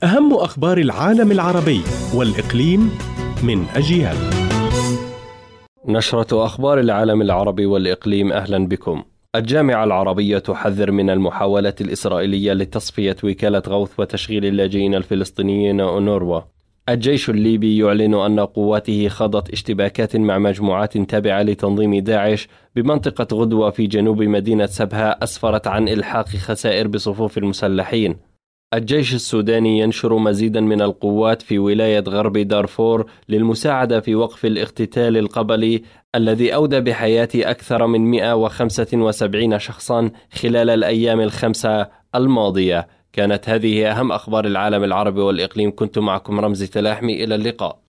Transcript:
أهم أخبار العالم العربي والإقليم من أجيال. نشرة أخبار العالم العربي والإقليم، أهلا بكم. الجامعة العربية تحذر من المحاولة الإسرائيلية لتصفية وكالة غوث وتشغيل اللاجئين الفلسطينيين أونروا. الجيش الليبي يعلن أن قواته خاضت اشتباكات مع مجموعات تابعة لتنظيم داعش بمنطقة غدوة في جنوب مدينة سبها أسفرت عن إلحاق خسائر بصفوف المسلحين. الجيش السوداني ينشر مزيدا من القوات في ولاية غرب دارفور للمساعدة في وقف الاقتتال القبلي الذي أودى بحياة أكثر من 175 شخصا خلال الأيام الخمسة الماضية. كانت هذه أهم أخبار العالم العربي والإقليم. كنت معكم رمزي تلاحمي، إلى اللقاء.